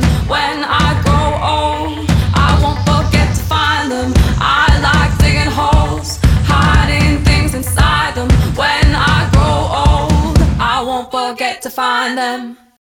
When I grow old, I won't forget to find them. I like digging holes, hiding things inside them. When I grow old, I won't forget to find them.